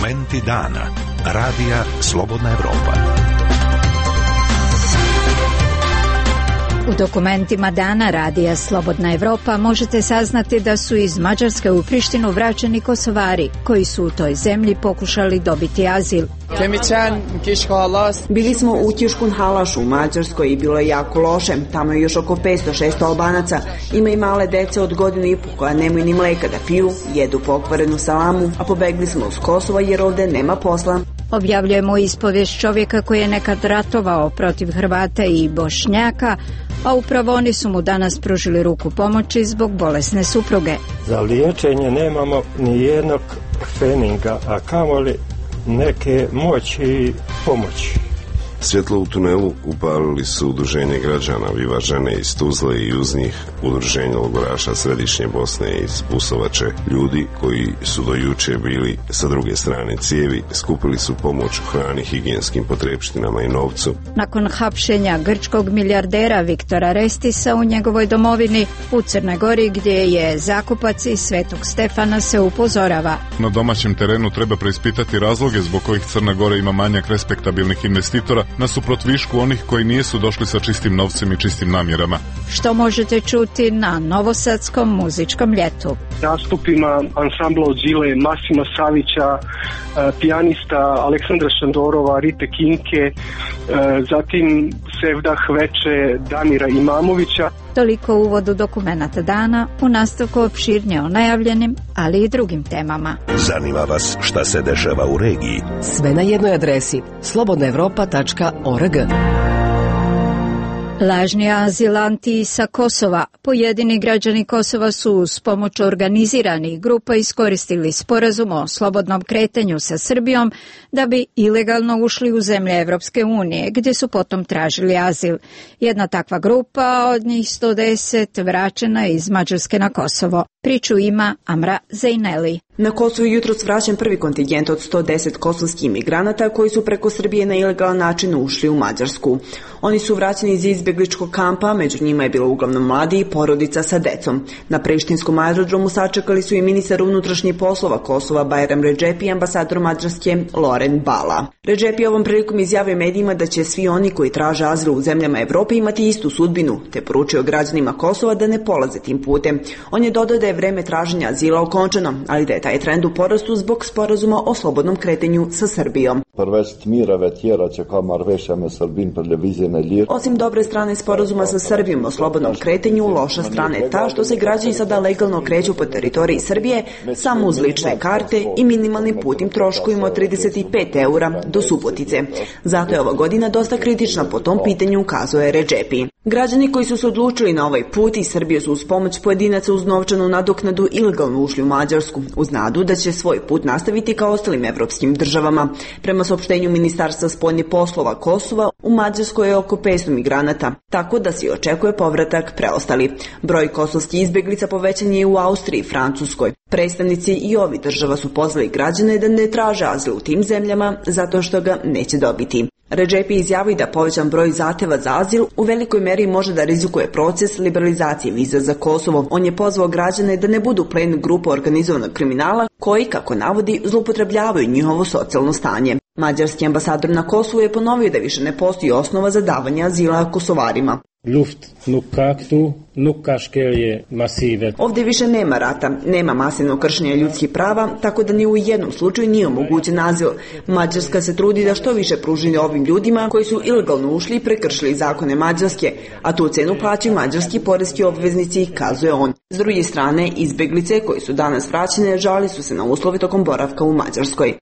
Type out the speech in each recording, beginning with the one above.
Dokumenti dana. Radija Slobodna Evropa. U dokumentima dana Radija Slobodna Evropa možete saznati da su iz Mađarske u Prištinu vraćeni Kosovari koji su u toj zemlji pokušali dobiti azil. Bili smo u Kiškun Halašu u Mađarskoj i bilo je jako loše. Tamo je još oko 500-600 Albanaca. Ima i male dece od godinu i po koja nemaju ni mleka da piju, jedu pokvarenu salamu, a pobegli smo uz Kosova jer ovde nema posla. Objavljujemo ispovijest čovjeka koji je nekad ratovao protiv Hrvata i Bošnjaka, a upravo oni su mu danas pružili ruku pomoći zbog bolesne supruge. Za liječenje nemamo ni jednog feninga, a kamoli neke moći i pomoći. Svjetlo u tunelu upalili su udruženje građana Viva žene iz Tuzle i uz njih udruženje logoraša Središnje Bosne iz Busovače. Ljudi koji su do juče bili sa druge strane cijevi skupili su pomoć u hrani, higijenskim potrepštinama i novcu. Nakon hapšenja grčkog milijardera Viktora Restisa u njegovoj domovini u Crnoj Gori gdje je zakupac iz Svetog Stefana se upozorava. Na domaćem terenu treba preispitati razloge zbog kojih Crna Gora ima manjak respektabilnih investitora nasuprot višku onih koji nisu došli sa čistim novcem i čistim namjerama. Što možete čuti na Novosadskom muzičkom ljetu? Nastupima ansambla od Zile, Masima Savića, pijanista Aleksandra Šandorova, Rite Kinke, zatim Sevdah Veče, Damira Imamovića. Toliko u uvodu dokumenata dana, u nastavku opširnije o najavljenim, ali i drugim temama. Zanima vas šta se dešava u regiji? Sve na jednoj adresi slobodnaevropa.org. Lažni azilanti sa Kosova. Pojedini građani Kosova su uz pomoć organiziranih grupa iskoristili sporazum o slobodnom kretanju sa Srbijom da bi ilegalno ušli u zemlje Evropske unije, gdje su potom tražili azil. Jedna takva grupa, od njih 110, vraćena je iz Mađarske na Kosovo. Priču ima Amra Zejneli. Na Kosovu jutros vraćen prvi kontingent od 110 kosovskih imigranata koji su preko Srbije na ilegalan način ušli u Mađarsku. Oni su vraćeni iz izbjegličkog kampa, među njima je bilo uglavnom mladi i porodica sa decom. Na prištinskom aerodromu sačekali su i ministar unutrašnjih poslova Kosova Bajram Redžepi i ambasador Mađarske Loren Bala. Redžepi ovom prilikom izjavio medijima da će svi oni koji traže azil u zemljama Evrope imati istu sudbinu, te poručio građanima Kosova da ne polaze tim putem. On je dodao da je vreme traženja azila okončano, ali da je taj trend u porastu zbog sporazuma o slobodnom kretanju sa Srbijom. Osim dobre strane sporazuma sa Srbijom o slobodnom kretanju, loša strana je ta što se građani sada legalno kreću po teritoriji Srbije samo uz lične karte i minimalnim putnim troškovima od 35 eura do Subotice. Zato je ova godina dosta kritična po tom pitanju, ukazuje Redžepi. Građani koji su se odlučili na ovaj put iz Srbije su uz pomoć pojedinaca uz novčanu nadoknadu ilegalno ušli u Mađarsku, uz nadu da će svoj put nastaviti kao ostalim evropskim državama. Prema saopštenju Ministarstva spoljnih poslova Kosova, u Mađarskoj je oko 500 migranata, tako da se očekuje povratak preostali. Broj kosovskih izbjeglica povećan je u Austriji i Francuskoj. Predstavnici i ovih država su pozvali građane da ne traže azil u tim zemljama zato što ga neće dobiti. Redžepi izjavi da povećan broj zahtjeva za azil u velikoj meri može da rizikuje proces liberalizacije viza za Kosovo. On je pozvao građane da ne budu plen grupa organizovanog kriminala koji, kako navodi, zloupotrebljavaju njihovo socijalno stanje. Mađarski ambasador na Kosovu je ponovio da više ne postoji osnova za davanje azila Kosovarima. Ovdje više nema rata, nema masivnog kršenja ljudskih prava, tako da ni u jednom slučaju nije omogućen azil. Mađarska se trudi da što više pruži ovim ljudima koji su ilegalno ušli i prekršili zakone Mađarske, a tu cenu plaćaju mađarski poreski obveznici, kazuje on. S druge strane, izbjeglice koji su danas vraćene žali su se na uslove tokom boravka u Mađarskoj.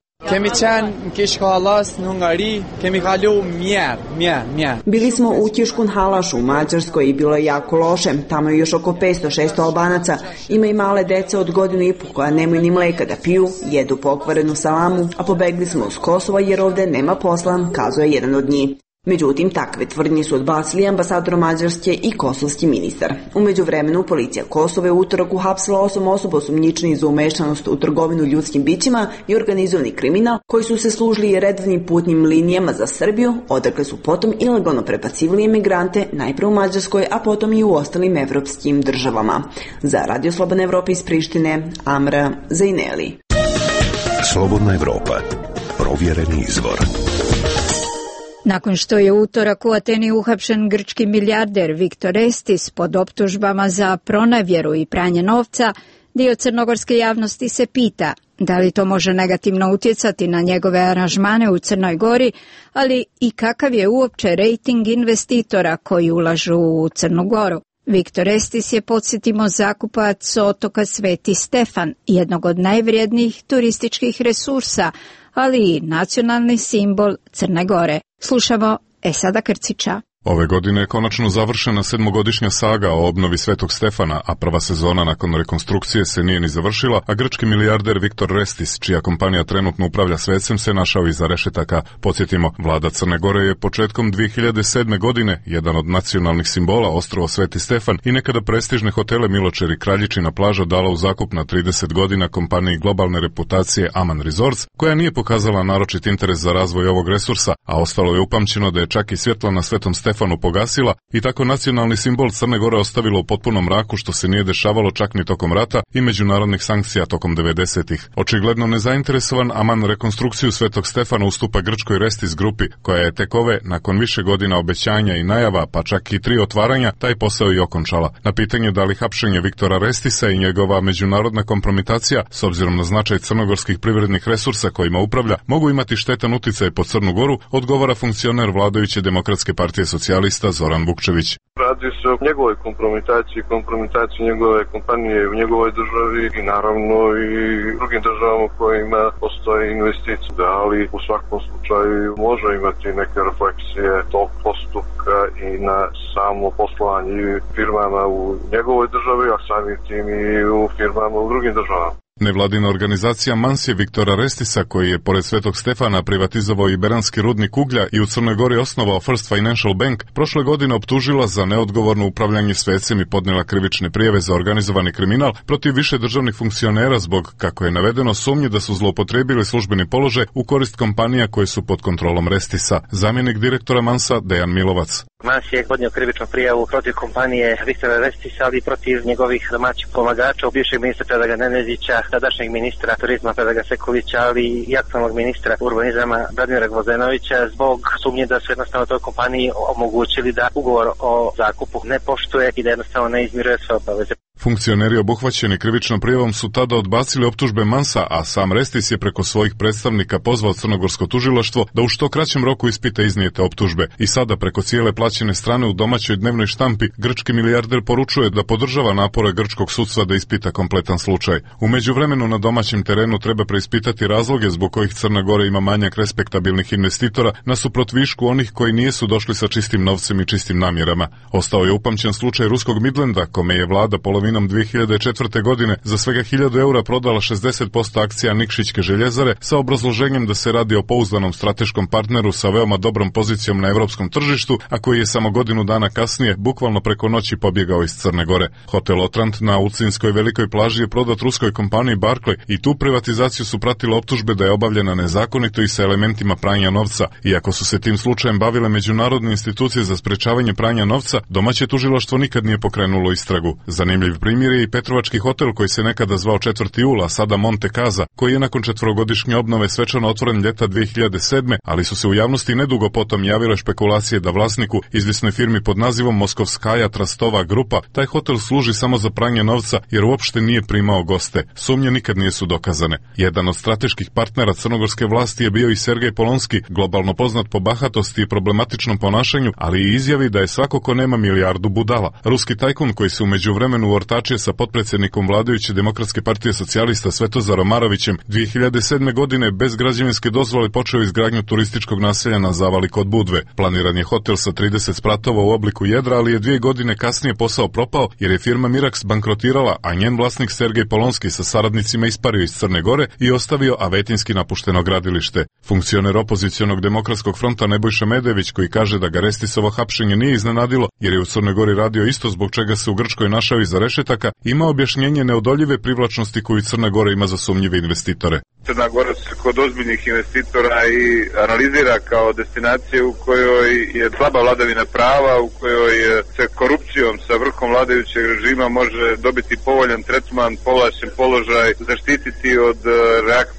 Bili smo u Kiškun Halašu u Mađarskoj i bilo je jako loše. Tamo je još oko 500-600 Albanaca. Ima i male dece od godinu i po koja nemaju ni mleka da piju, jedu pokvarenu salamu, a pobegli smo uz Kosova jer ovde nema posla, kazuje jedan od njih. Međutim, takve tvrdnje su odbacili ambasador Mađarske i kosovski ministar. U međuvremenu, policija Kosova je u utorak uhapsila 8 osoba osumnjičenih za umešanost u trgovinu ljudskim bićima i organizovani kriminal koji su se služili redovnim putnim linijama za Srbiju, odakle su potom ilegalno prebacivali emigrante najpre u Mađarskoj, a potom i u ostalim evropskim državama. Za Radio Slobodna Evropa iz Prištine, Amra Zejneli. Slobodna Evropa. Provjereni izvor. Nakon što je utorak u Ateni uhapšen grčki milijarder Viktor Estis pod optužbama za pronevjeru i pranje novca, dio crnogorske javnosti se pita da li to može negativno utjecati na njegove aranžmane u Crnoj Gori, ali i kakav je uopće rejting investitora koji ulažu u Crnu Goru. Viktor Estis je, podsjetimo, zakupac otoka Sveti Stefan, jednog od najvrijednijih turističkih resursa, ali i nacionalni simbol Crne Gore. Slušamo Esada Krcića. Ove godine je konačno završena 7-godišnja saga o obnovi Svetog Stefana, a prva sezona nakon rekonstrukcije se nije ni završila, a grčki milijarder Viktor Estis, čija kompanija trenutno upravlja svecem, se našao iza rešetaka. Podsjetimo, vlada Crne Gore je početkom 2007. godine jedan od nacionalnih simbola ostrvo Sveti Stefan i nekada prestižne hotele Miločer i Kraljičina plaža dala u zakup na 30 godina kompaniji globalne reputacije Aman Resorts, koja nije pokazala naročit interes za razvoj ovog resursa, a ostalo je upamćeno da je čak i svjetlo na Svetom Stefanu pogasila i tako nacionalni simbol Crne Gore ostavilo u potpunom mraku, što se nije dešavalo čak ni tokom rata i međunarodnih sankcija tokom 90-ih. Očigledno nezainteresovan, Aman rekonstrukciju Svetog Stefana ustupa grčkoj Restis grupi, koja je tek nakon više godina obećanja i najava, pa čak i 3 otvaranja, taj posao i okončala. Na pitanje da li hapšenje Viktora Restisa i njegova međunarodna kompromitacija, s obzirom na značaj crnogorskih privrednih resursa kojima upravlja, mogu imati štetan uticaj po Crnu Goru, odgovara funkcioner vladajuće Demokratske partije socijalista Zoran Vukčević. Radi se o njegovoj kompromitaciji njegove kompanije u njegovoj državi i naravno i drugim državama u kojima postoje investicije. Ali u svakom slučaju može imati neke refleksije tog postupka i na samo poslovanje firmama u njegovoj državi, a samim tim i u firmama u drugim državama. Nevladina organizacija Mansije Viktora Restisa, koji je pored Svetog Stefana privatizovao i beranski rudnik uglja i u Crnoj Gori osnovao First Financial Bank, prošle godine optužila za neodgovorno upravljanje svecem i podnijela krivične prijave za organizovani kriminal protiv više državnih funkcionera zbog, kako je navedeno, sumnje da su zloupotrijebili službeni položaj u korist kompanija koje su pod kontrolom Restisa. Zamjenik direktora Mansa Dejan Milovac. Mans je podnio krivičnu prijavu protiv kompanije Viktora Restisa, ali i protiv njegovih domaćih pomagača, bivšeg ministra Predraga Nenezića, tadašnjeg ministra turizma Predraga Sekulića, ali i aktualnog ministra urbanizama Vladimira Gvozdenovića, zbog sumnje da su jednostavno toj kompaniji omogućili da ugovor o zakupu ne poštuje i da jednostavno ne izmiruje sve obaveze. Funkcioneri obuhvaćeni krivičnom prijavom su tada odbacili optužbe Mansa, a sam Restis je preko svojih predstavnika pozvao crnogorsko tužilaštvo da u što kraćem roku ispita iznijete optužbe. I sada preko cijele plaćene strane u domaćoj dnevnoj štampi grčki milijarder poručuje da podržava napore grčkog sudstva da ispita kompletan slučaj. U međuvremenu na domaćem terenu treba preispitati razloge zbog kojih Crna Gora ima manjak respektabilnih investitora nasuprot višku onih koji nisu došli sa čistim novcem i čistim namjerama. Ostao je upamćen slučaj ruskog Midlanda, kome je vlada polovinom 2004. godine za svega 1000 eura prodala 60% akcija Nikšićke željezare sa obrazloženjem da se radi o pouzdanom strateškom partneru sa veoma dobrom pozicijom na europskom tržištu, a koji je samo godinu dana kasnije bukvalno preko noći pobjegao iz Crne Gore. Hotel Otrant na Ulcinskoj velikoj plaži je prodat ruskoj kompaniji Barclay i tu privatizaciju su pratile optužbe da je obavljena nezakonito i sa elementima pranja novca. Iako su se tim slučajem bavile međunarodne institucije za sprečavanje pranja novca, domaće tužilaštvo nikad nije pokrenulo istragu. Zanimljiv primjer je i Petrovački hotel koji se nekada zvao 4. jula, a sada Monte Casa, koji je nakon 4-godišnje obnove svečano otvoren ljeta 2007. ali su se u javnosti nedugo potom javile špekulacije da vlasniku, izvisnoj firmi pod nazivom Moskovskaja Trastova grupa, taj hotel služi samo za pranje novca jer uopšte nije primao goste. Sumnje nikad nisu dokazane. Jedan od strateških partnera crnogorske vlasti je bio i Sergej Polonski, globalno poznat po bahatosti i problematičnom ponašanju, ali i izjavi da je svako ko nema milijardu budala. Ruski tajkun koji se u međuvremenu ortačio sa potpredsjednikom vladajuće Demokratske partije socijalista Svetozarom Marovićem 2007. godine bez građevinske dozvole počeo izgradnju turističkog naselja na Zavali kod Budve. Planiran je hotel sa 30 spratova u obliku jedra, ali je 2 godine kasnije posao propao jer je firma Mirax bankrotirala, a njen vlasnik Sergej Polonski sa saradnicima ispario iz Crne Gore i ostavio avetinski napušteno gradilište. Funkcioner opozicionog Demokratskog fronta Nebojša Medević, koji kaže da ga Restisovo hapšenje nije iznenadilo jer je u Crnoj Gori radio isto zbog čega se u Grčkoj našao iza rešetaka, ima objašnjenje neodoljive privlačnosti koju Crna Gora ima za sumnjive investitore. Crna Gora se kod ozbiljnih investitora i analizira kao destinacija u kojoj je slaba vladavina prava, u kojoj se korupcijom sa vrhom vladajućeg režima može dobiti povoljan tretman, povlašćen položaj, zaštititi od reakcije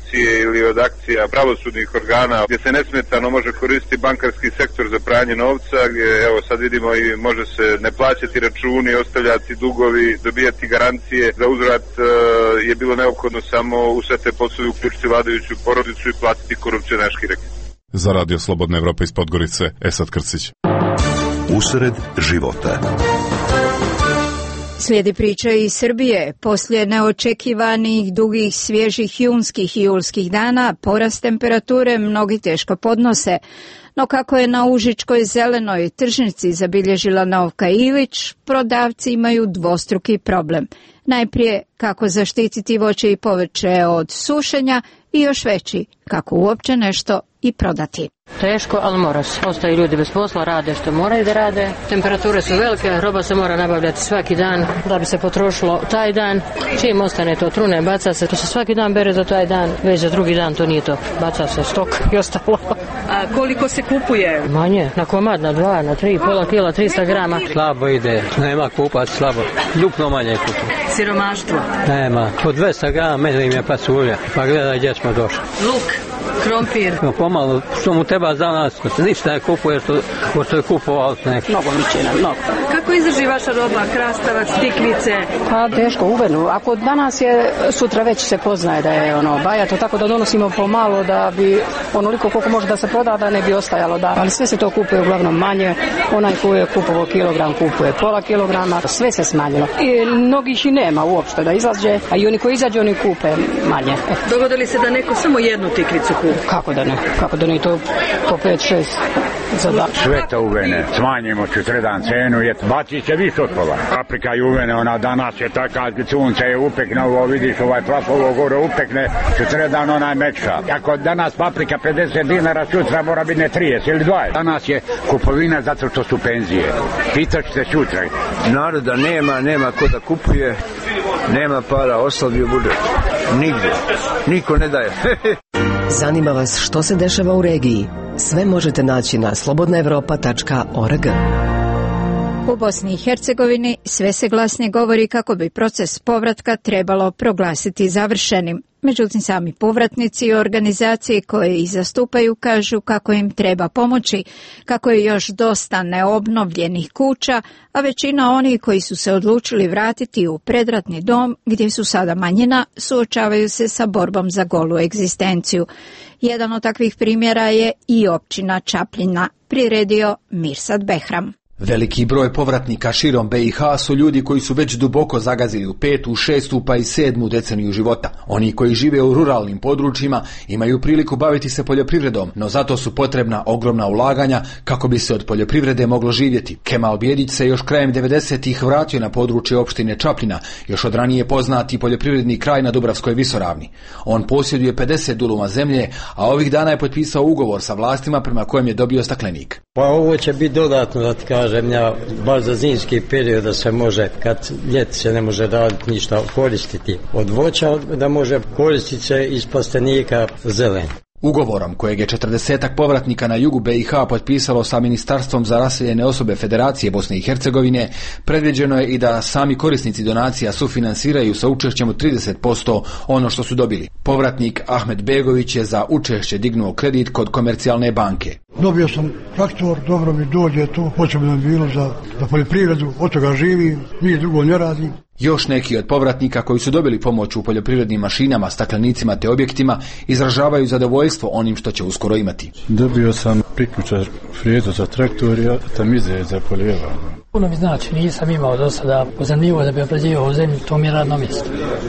policije ili od akcija pravosudnih organa gdje se nesmetano može koristiti bankarski sektor za pranje novca, gdje evo sad vidimo i može se ne plaćati računi, ostavljati dugovi, dobijati garancije. Za uzvrat je bilo neophodno samo u sve te poslove uključiti vladajuću porodicu i platiti korupcionaški reket. Za Radio Slobodna Evropa iz Podgorice, Esad Krcić. Usred života. Slijedi priča iz Srbije. Poslije neočekivanih, dugih, svježih junskih i julskih dana, porast temperature mnogi teško podnose. No kako je na Užičkoj zelenoj tržnici zabilježila Novka Ilić, prodavci imaju dvostruki problem. Najprije kako zaštititi voće i povrće od sušenja i još veći kako uopće nešto i prodati. Teško, ali mora se. Ostaju ljudi bez posla, rade što moraju da rade. Temperature su velike, roba se mora nabavljati svaki dan da bi se potrošilo taj dan. Čim ostane to trune, baca se. To se svaki dan bere za taj dan, već za drugi dan to nije to. Baca se stok i ostalo. A koliko se kupuje? Manje, na komad, na 2, na 3, pola kila, 300 grama. Slabo ide, nema kupac, slabo. Duplo manje kupu. Siromaštvo? Nema, po 200 grama meni im je pasulja. Pa gledaj gdje smo došli. Luk, krompir. No pomalo, što mu treba za nas, ništa ne kupuje, što je kupovao neki. Mnogo mičina, mnogo. Kako izdrži vaša roba, krastavac, tikvice? Pa teško, uvenu. Ako danas je, sutra već se poznaje da je bajato, tako da donosimo pomalo da bi onoliko koliko može da se proda, da ne bi ostajalo. Da. Ali sve se to kupuje uglavnom manje. Onaj koji je kupovao kilogram kupuje pola kilograma. Sve se smanjilo. I mnogih i nema uopšte da izađe, a i oni koji izađe, oni kupe manje. Dogodili se da neko samo jednu tikvicu kupi? Kako da ne? Kako da ne, to po 5-6 za dan. Sve to uvene, smanjimo 4 dan cenu, baci se više od pola. Paprika je uvene, ona danas je taka, sunce je upekne, ovo vidiš, ovaj plasovo gore upekne, 4 dan ona je mekša. Ako danas paprika 50 dinara, sutra mora biti ne 30 ili 20. Danas je kupovina zato što su penzije. Pitaš se sutra. Naroda nema ko da kupuje, nema para, oslabio budžet. Nigdje, niko ne daje. Zanima vas što se dešava u regiji? Sve možete naći na slobodnaevropa.org. U Bosni i Hercegovini sve se glasnije govori kako bi proces povratka trebalo proglasiti završenim. Međutim, sami povratnici i organizacije koje ih zastupaju kažu kako im treba pomoći, kako je još dosta neobnovljenih kuća, a većina onih koji su se odlučili vratiti u predratni dom, gdje su sada manjina, suočavaju se sa borbom za golu egzistenciju. Jedan od takvih primjera je i općina Čapljina, priredio Mirsad Behram. Veliki broj povratnika širom BiH su ljudi koji su već duboko zagazili u 5., 6. pa i 7. deceniju života. Oni koji žive u ruralnim područjima imaju priliku baviti se poljoprivredom, no zato su potrebna ogromna ulaganja kako bi se od poljoprivrede moglo živjeti. Kemal Bjedić se još krajem 90-ih vratio na područje opštine Čapljina, još od ranije poznati poljoprivredni kraj na Dubravskoj visoravni. On posjeduje 50 duluma zemlje, a ovih dana je potpisao ugovor sa vlastima prema kojem je dobio staklenik. Pa ovo će biti dodatno, da ti kažem, ja, baš za zimski period da se može, kad ljeti se ne može raditi ništa, koristiti od voća, da može koristiti se iz plastenika zelen. Ugovorom kojeg je 40-ak povratnika na jugu BiH potpisalo sa Ministarstvom za raseljene osobe Federacije Bosne i Hercegovine, predviđeno je i da sami korisnici donacija sufinansiraju sa učešćem od 30% ono što su dobili. Povratnik Ahmed Begović je za učešće dignuo kredit kod Komercijalne banke. Dobio sam traktor, dobro mi dođe to, potrebno je bilo za poljoprivredu, od toga živim, nije drugo ne radim. Još neki od povratnika koji su dobili pomoć u poljoprivrednim mašinama, staklenicima te objektima izražavaju zadovoljstvo onim što će uskoro imati. Dobio sam priključak frezu za traktor i tamize za polijevanje. Puno mi znači, nisam imao do sada zanimljivo da bi obrađivao zemlju, to mi je radno mjesto.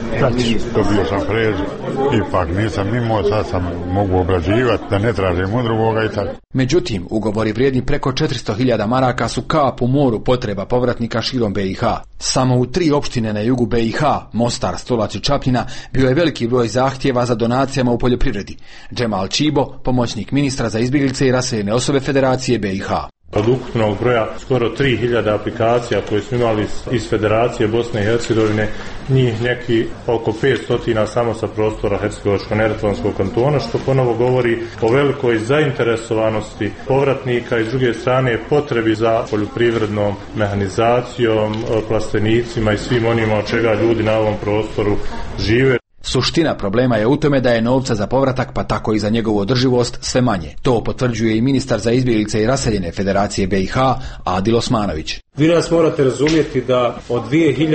Dobio sam frezu, ipak nisam imao, sad sam mogu obrađivati, da ne tražim od drugoga i tako. Međutim, ugovori vrijedni preko 400.000 maraka su kap u moru potreba povratnika širom BiH. Samo u 3 opštine na jugu BiH, Mostar, Stolac i Čapljina, bio je veliki broj zahtjeva za donacijama u poljoprivredi. Džemal Čibo, pomoćnik ministra za izbjeglice i raseljene osobe Federacije BiH. Od ukupnog broja skoro 3000 aplikacija koje smo imali iz Federacije Bosne i Hercegovine, njih neki oko 500 samo sa prostora Hercegovačko-neretvanskog kantona, što ponovo govori o velikoj zainteresovanosti povratnika i s druge strane potrebi za poljoprivrednom mehanizacijom, plastenicima i svim onima od čega ljudi na ovom prostoru žive. Suština problema je u tome da je novca za povratak, pa tako i za njegovu održivost, sve manje. To potvrđuje i ministar za izbjeglice i raseljene Federacije BiH, Adil Osmanović. Vi nas morate razumjeti da od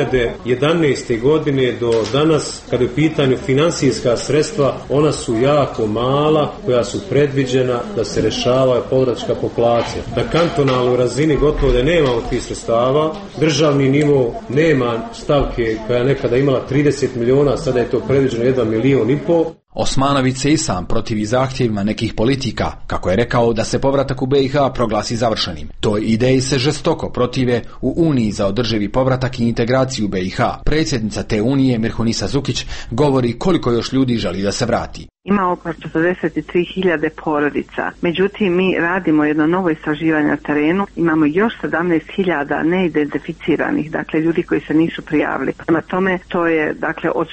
2011. godine do danas, kada je u pitanju financijska sredstva, ona su jako mala, koja su predviđena da se rešava povraćka populacija. Na kantonalnoj razini gotovo da nemamo tih sredstava, državni nivo nema stavke koja je nekada imala 30 miliona, sada je to predviđeno 1,5 miliona. Osmanović se i sam protivi zahtjevima nekih politika, kako je rekao da se povratak u BiH proglasi završenim. Toj ideji se žestoko protive u Uniji za održivi povratak i integraciju u BiH. Predsjednica te unije, Mirhunisa Zukić, govori koliko još ljudi želi da se vrati. Ima oko 43.000 porodica. Međutim, mi radimo jedno novo istraživanje na terenu. Imamo još 17.000 neidentificiranih, dakle ljudi koji se nisu prijavili. Prema tome, to je dakle od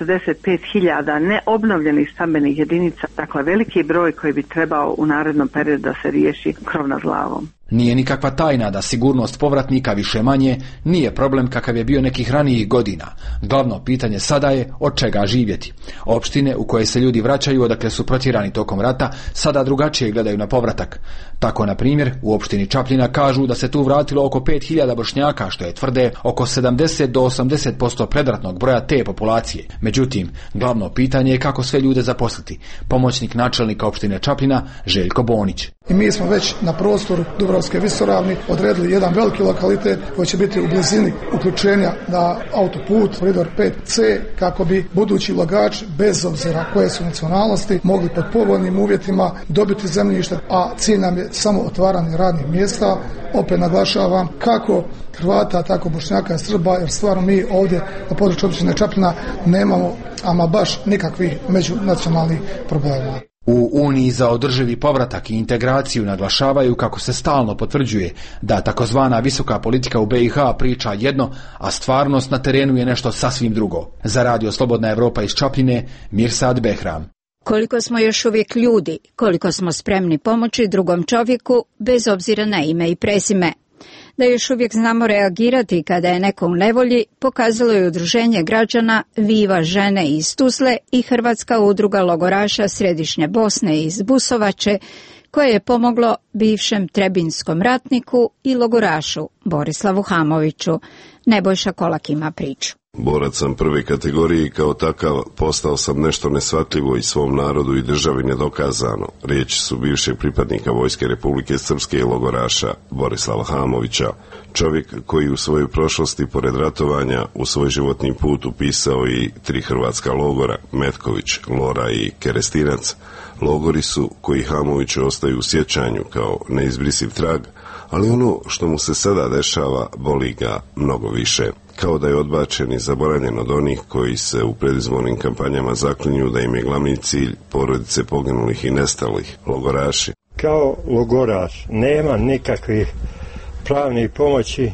145.000 neobnovljenih stambenih jedinica, dakle veliki broj koji bi trebao u narednom periodu da se riješi krov nad glavom. Nije nikakva tajna da sigurnost povratnika više manje nije problem kakav je bio nekih ranijih godina. Glavno pitanje sada je od čega živjeti. Opštine u koje se ljudi vraćaju odakle su protjerani tokom rata sada drugačije gledaju na povratak. Tako, na primjer, u opštini Čapljina kažu da se tu vratilo oko 5.000 Bošnjaka, što je, tvrde, oko 70 do 80% predratnog broja te populacije. Međutim, glavno pitanje je kako sve ljude zaposliti. Pomoćnik načelnika opštine Čapljina, Željko Bonić. I mi smo već na prostoru Dubrovske visoravni odredili jedan veliki lokalitet koji će biti u blizini uključenja na autoput koridor 5C, kako bi budući ulagači, bez obzira koje su nacionalnosti, mogli pod povoljnim uvjetima dobiti zemljište, a cilj nam je samo otvaranje radnih mjesta. Opet naglašavam, kako Hrvata, tako Bošnjaka i Srba, jer stvarno mi ovdje na području općine Čapljina nemamo ama baš nikakvih međunacionalnih problema. U Uniji za održivi povratak i integraciju naglašavaju kako se stalno potvrđuje da takozvana visoka politika u BiH priča jedno, a stvarnost na terenu je nešto sasvim drugo. Za Radio Slobodna Evropa iz Čapljine, Mirsad Behram. Koliko smo još uvijek ljudi, koliko smo spremni pomoći drugom čovjeku bez obzira na ime i prezime. Da još uvijek znamo reagirati kada je neko u nevolji, pokazalo je udruženje građana Viva žene iz Tuzle i Hrvatska udruga logoraša Središnje Bosne iz Busovače, koje je pomoglo bivšem trebinskom ratniku i logorašu Borislavu Hamoviću. Nebojša Kolak ima priču. Borac sam prve kategorije i kao takav postao sam nešto neshvatljivo i svom narodu i državi nedokazano. Riječi su bivšeg pripadnika Vojske Republike Srpske i logoraša Borislava Hamovića, čovjek koji u svojoj prošlosti pored ratovanja u svoj životni put upisao i 3 hrvatska logora, Metković, Lora i Kerestinac. Logori su koji Hamoviću ostaju u sjećanju kao neizbrisiv trag, ali ono što mu se sada dešava boli ga mnogo više. Kao da je odbačen i zaboravljen od onih koji se u predizbornim kampanjama zaklinju da im je glavni cilj porodice poginulih i nestalih, logoraši. Kao logoraš nema nikakvih pravnih pomoći,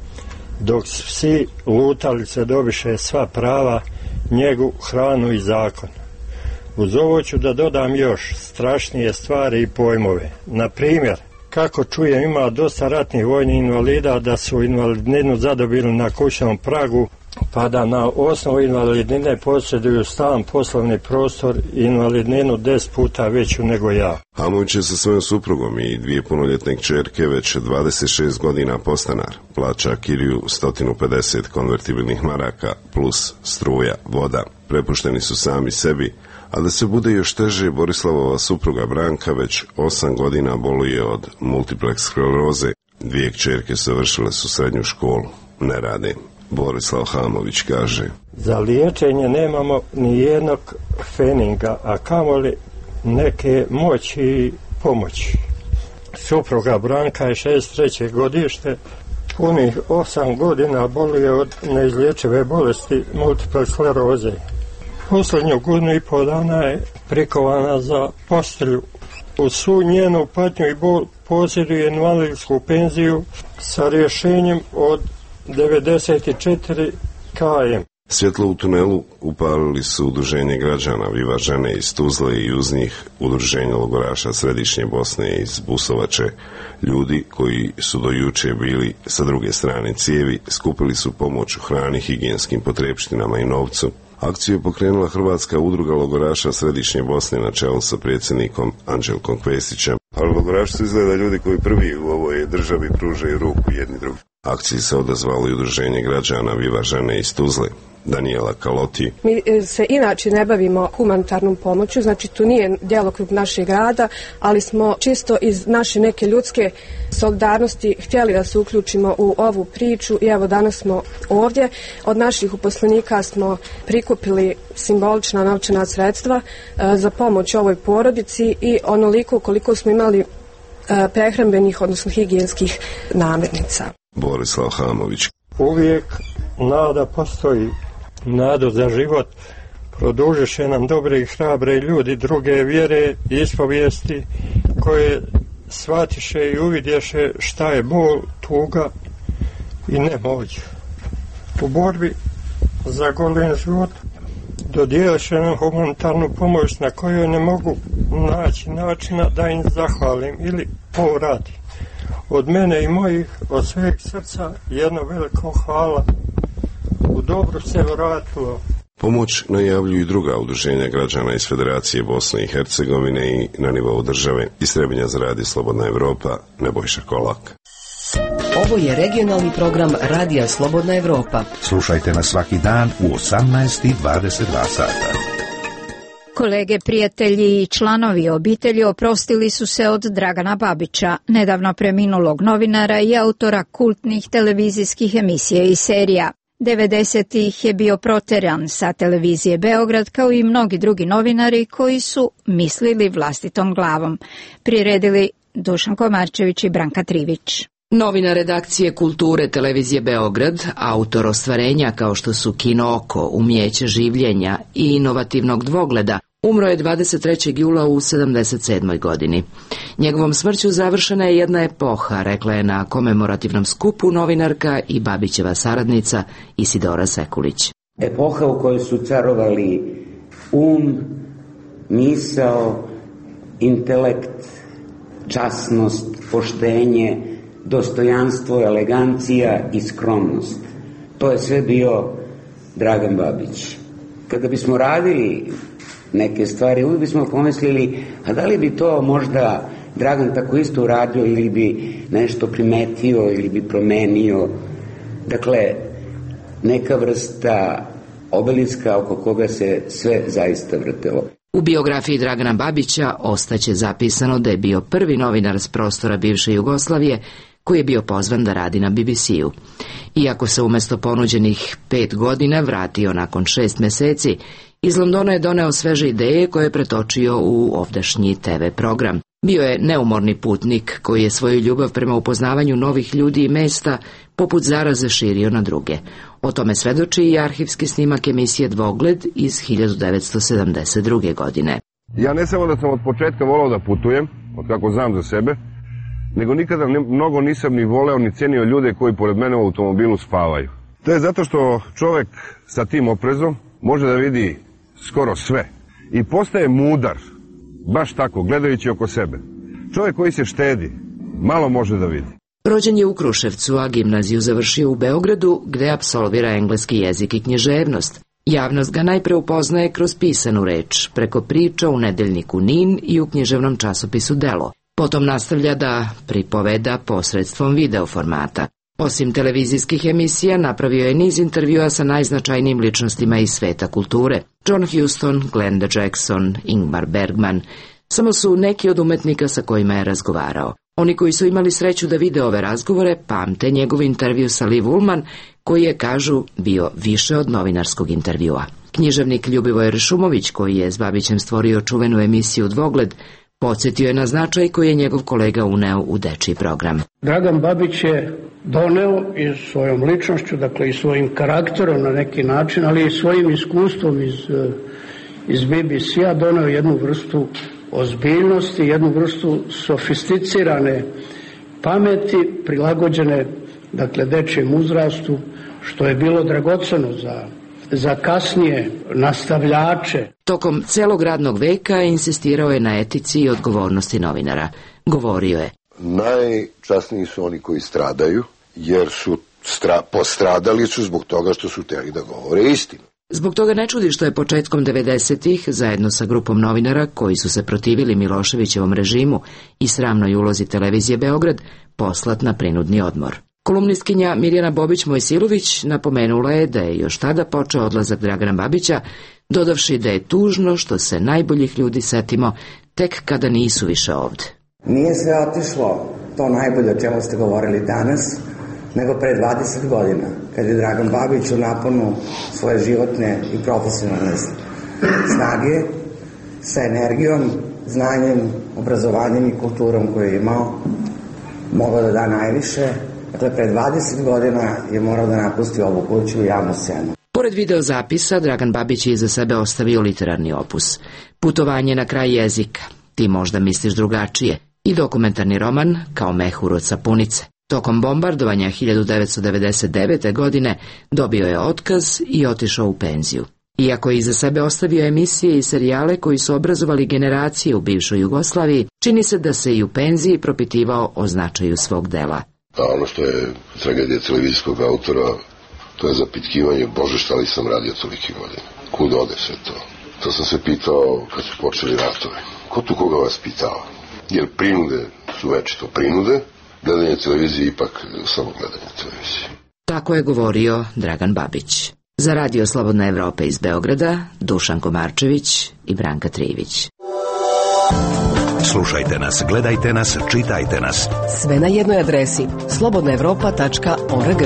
dok svi lutalice dobiše sva prava, njegu, hranu i zakon. Uz ovo ću da dodam još strašnije stvari i pojmove. Na primjer, kako čujem, ima dosta ratnih vojnih invalida da su invalidninu zadobili na kućnom pragu, pa da na osnovu invalidnine posjeduju stan, poslovni prostor i invalidninu 10 puta veću nego ja. Hamović je sa svojom suprugom i 2 punoljetne kćerke već 26 godina podstanar. Plaća kiriju 150 konvertibilnih maraka plus struja, voda. Prepušteni su sami sebi, a da se bude još teže, Borislavova supruga Branka već 8 godina boluje od multipleks skleroze. 2 kćerke završile su srednju školu, ne rade. Borislav Hamović kaže: za liječenje nemamo ni jednog feninga, a kamoli neke moći i pomoći. Supruga Branka je 63. godište, punih 8 godina boluje od neizlječive bolesti multiple skleroze. Posljednju godinu i pol dana je prikovana za postelju. U svu njenu patnju i bol posjeduje invalidsku penziju sa rješenjem od 94 km. Svjetlo u tunelu upalili su udruženje građana Viva žene iz Tuzle i uz njih udruženje logoraša Središnje Bosne iz Busovače. Ljudi koji su do juče bili sa druge strane cijevi skupili su pomoć u hrani, higijenskim potrepštinama i novcu. Akciju je pokrenula Hrvatska udruga logoraša Središnje Bosne na čelu sa predsjednikom Anđelkom Kvesićem. Ali logoraši su izgleda ljudi koji prvi u ovoj državi pružaju ruku jedni drugi. Akciji se odazvalo i udruženje građana Viva žene iz Tuzle. Daniela Kaloti. Mi se inače ne bavimo humanitarnom pomoću, znači tu nije djelokrug našeg rada, ali smo čisto iz naše neke ljudske solidarnosti htjeli da se uključimo u ovu priču i evo danas smo ovdje. Od naših uposlenika smo prikupili simbolična novčana sredstva za pomoć ovoj porodici i onoliko koliko smo imali prehrambenih, odnosno higijenskih namirnica. Borislav Hamović. Uvijek nada postoji, nadu za život produžiše nam dobre i hrabre ljudi druge vjere i ispovijesti koje shvatiše i uvidješe šta je bol, tuga i nemoć. U borbi za golem život dodijeliše nam humanitarnu pomoć na kojoj ne mogu naći načina da im zahvalim ili povratim. Od mene i mojih, od sveg srca, jedno veliko hvala. U dobru se vratilo. Pomoć najavljuju i druga udruženja građana iz Federacije Bosne i Hercegovine i na nivou države. Iz Trebinja za Radio Slobodna Evropa, Nebojša Kolak. Ovo je regionalni program Radija Slobodna Evropa. Slušajte nas svaki dan u 18:22 sata. Kolege, prijatelji i članovi obitelji oprostili su se od Dragana Babića, nedavno preminulog novinara i autora kultnih televizijskih emisija i serija. 90-ih je bio proteran sa televizije Beograd kao i mnogi drugi novinari koji su mislili vlastitom glavom. Priredili Dušan Komarčević i Branka Trivić. Novinar redakcije Kulture televizije Beograd, autor ostvarenja kao što su Kino oko, Umijeće življenja i inovativnog dvogleda, umro je 23. jula u 77. godini. Njegovom smrću završena je jedna epoha, rekla je na komemorativnom skupu novinarka i Babićeva saradnica Isidora Sekulić. Epoha u kojoj su carovali misao, intelekt, časnost, poštenje, dostojanstvo, elegancija i skromnost. To je sve bio Dragan Babić. Kada bismo radili neke stvari, uvijek bismo pomislili, a da li bi to možda Dragan tako isto uradio ili bi nešto primetio ili bi promenio. Dakle, neka vrsta obeliska oko koga se sve zaista vrtelo. U biografiji Dragana Babića ostaće zapisano da je bio prvi novinar s prostora bivše Jugoslavije koji je bio pozvan da radi na BBC-u. Iako se umjesto ponuđenih 5 godina vratio nakon 6 mjeseci, iz Londona je doneo sveže ideje koje je pretočio u ovdašnji TV program. Bio je neumorni putnik koji je svoju ljubav prema upoznavanju novih ljudi i mesta poput zaraze širio na druge. O tome svedoči i arhivski snimak emisije Dvogled iz 1972. godine. Ja ne samo da sam od početka volao da putujem, od kako znam za sebe, nego nikada mnogo nisam ni voleo ni cenio ljude koji pored mene u automobilu spavaju. To je zato što čovjek sa tim oprezom može da vidi skoro sve i postaje mudar, baš tako, gledajući oko sebe. Čovjek koji se štedi, malo može da vidi. Rođen je u Kruševcu, a gimnaziju završio u Beogradu, gde apsolvira engleski jezik i književnost. Javnost ga najpre upoznaje kroz pisanu reč, preko priča u nedeljniku NIN i u književnom časopisu Delo. Potom nastavlja da pripoveda posredstvom video formata. Osim televizijskih emisija, napravio je niz intervjua sa najznačajnijim ličnostima iz sveta kulture. John Huston, Glenda Jackson, Ingmar Bergman, samo su neki od umetnika sa kojima je razgovarao. Oni koji su imali sreću da vide ove razgovore pamte njegov intervju sa Liv Ullman, koji je, kažu, bio više od novinarskog intervjua. Književnik Ljubivoj Ršumović, koji je s Babićem stvorio čuvenu emisiju Dvogled, podsjetio je na značaj koji je njegov kolega uneo u dečiji program. Dragan Babić je doneo i svojom ličnošću, dakle i svojim karakterom na neki način, ali i svojim iskustvom iz BBC-a doneo jednu vrstu ozbiljnosti, jednu vrstu sofisticirane pameti, prilagođene, dakle, dečijem uzrastu, što je bilo dragoceno za kasnije nastavljače. Tokom celog radnog veka insistirao je na etici i odgovornosti novinara. Govorio je: najčasniji su oni koji stradaju, jer su postradali su zbog toga što su htjeli da govore istinu. Zbog toga ne čudi što je početkom 90-ih, zajedno sa grupom novinara koji su se protivili Miloševićevom režimu i sramnoj ulozi televizije Beograd, poslat na prinudni odmor. Kolumnistkinja Mirjana Bobić-Mojsilović napomenula je da je još tada počeo odlazak Dragana Babića, dodavši da je tužno što se najboljih ljudi setimo tek kada nisu više ovde. Nije sve otišlo to najbolje o čemu ste govorili danas, nego pre 20 godina, kad je Dragan Babić u naponu svoje životne i profesionalne snage, sa energijom, znanjem, obrazovanjem i kulturom koju je imao, mogao da da najviše. Dakle, pre 20 godina je morao da napusti ovu kuću u javnu scenu. Pored videozapisa, Dragan Babić je iza sebe ostavio literarni opus. Putovanje na kraj jezika, Ti možda misliš drugačije, i dokumentarni roman Kao mehur od sapunice. Tokom bombardovanja 1999. godine dobio je otkaz i otišao u penziju. Iako je iza sebe ostavio emisije i serijale koji su obrazovali generacije u bivšoj Jugoslaviji, čini se da se i u penziji propitivao o značaju svog dela. A ono što je tragedija televizijskog autora, to je zapitkivanje, Bože, šta li sam radio toliki godina? Kud ode sve to? To sam se pitao kad su počeli ratovi. Ko tu koga vas pitao? Jer prinude su večito prinude, gledanje televizije ipak samo gledanje televizije. Tako je govorio Dragan Babić. Za Radio Slobodna Evropa iz Beograda, Dušan Komarčević i Branka Trivić. Slušajte nas, gledajte nas, čitajte nas. Sve na jednoj adresi slobodnaevropa.org.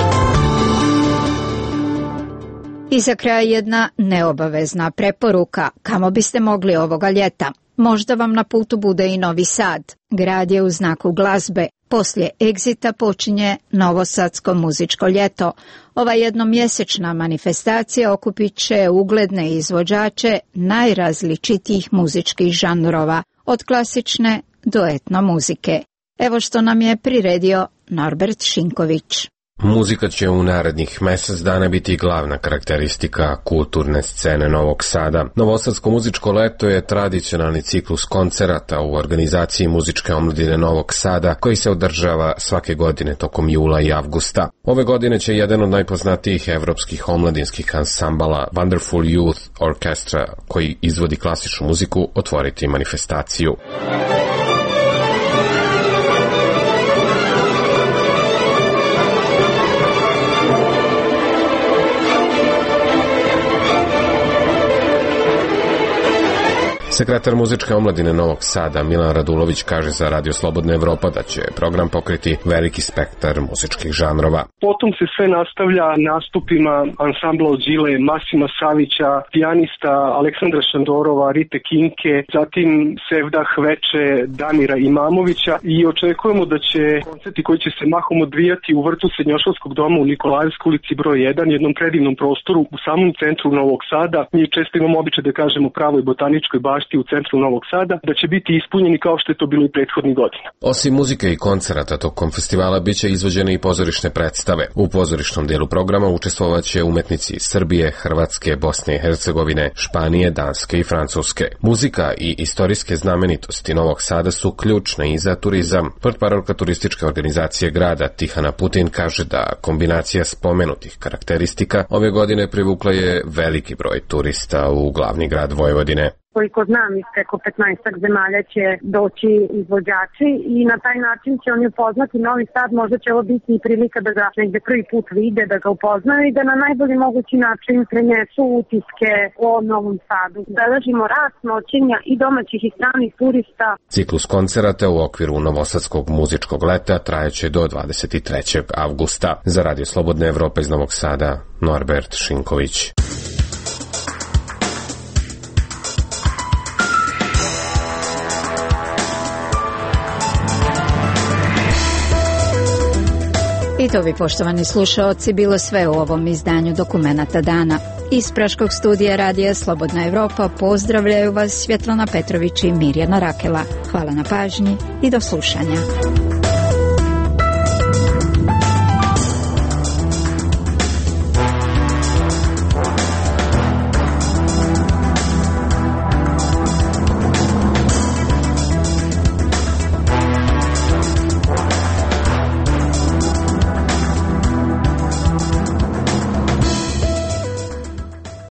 I za kraj jedna neobavezna preporuka kamo biste mogli ovoga ljeta. Možda vam na putu bude i Novi Sad. Grad je u znaku glazbe. Poslije Exita počinje Novosadsko muzičko ljeto. Ova jednomjesečna manifestacija okupit će ugledne izvođače najrazličitijih muzičkih žanrova, od klasične do etno muzike. Evo što nam je priredio Norbert Šinković. Muzika će u narednih mjesec dana biti glavna karakteristika kulturne scene Novog Sada. Novosadsko muzičko leto je tradicionalni ciklus koncerata u organizaciji muzičke omladine Novog Sada, koji se održava svake godine tokom jula i avgusta. Ove godine će jedan od najpoznatijih evropskih omladinskih ansambala Wonderful Youth Orchestra, koji izvodi klasičnu muziku, otvoriti manifestaciju. Sekretar muzičke omladine Novog Sada Milan Radulović kaže za Radio Slobodna Evropa da će program pokriti veliki spektar muzičkih žanrova. Potom se sve nastavlja nastupima ansambla Ođile, Masima Savića, pijanista Aleksandra Šandorova, Rite Kinke, zatim Sevdah Veče, Damira Imamovića i očekujemo da će koncerti koji će se mahom odvijati u vrtu Srednjoškolskog doma u Nikolajevskoj ulici broj 1, jednom predivnom prostoru u samom centru Novog Sada. Mi često imamo običaj da kažemo pravoj botaničkoj bašti u centru Novog Sada, da će biti ispunjeni kao što je to bilo i prethodnih godina. Osim muzike i koncerata tokom festivala biće izvođene i pozorišne predstave. U pozorišnom dijelu programa učestvovaće umetnici iz Srbije, Hrvatske, Bosne i Hercegovine, Španije, Danske i Francuske. Muzika i istorijske znamenitosti Novog Sada su ključne i za turizam. Portparolka turističke organizacije grada Tihana Putin kaže da kombinacija spomenutih karakteristika ove godine privukla je veliki broj turista u glavni grad Vojvodine. Koliko znam, iz preko 15 zemalja će doći izvođači i na taj način će oni upoznati Novi Sad. Možda će ovo biti i prilika da ga negde prvi put vide, da ga upoznaju i da na najbolji mogući način prenesu utiske o Novom Sadu. Beležimo rast noćenja i domaćih i stranih turista. Ciklus koncerata u okviru Novosadskog muzičkog leta trajeće do 23. avgusta. Za Radio Slobodna Evropa iz Novog Sada, Norbert Šinković. I to bi, poštovani slušaoci, bilo sve u ovom izdanju Dokumenata dana. Iz Praškog studija Radija Slobodna Evropa pozdravljaju vas Svjetlana Petrović i Mirjana Rakela. Hvala na pažnji i do slušanja.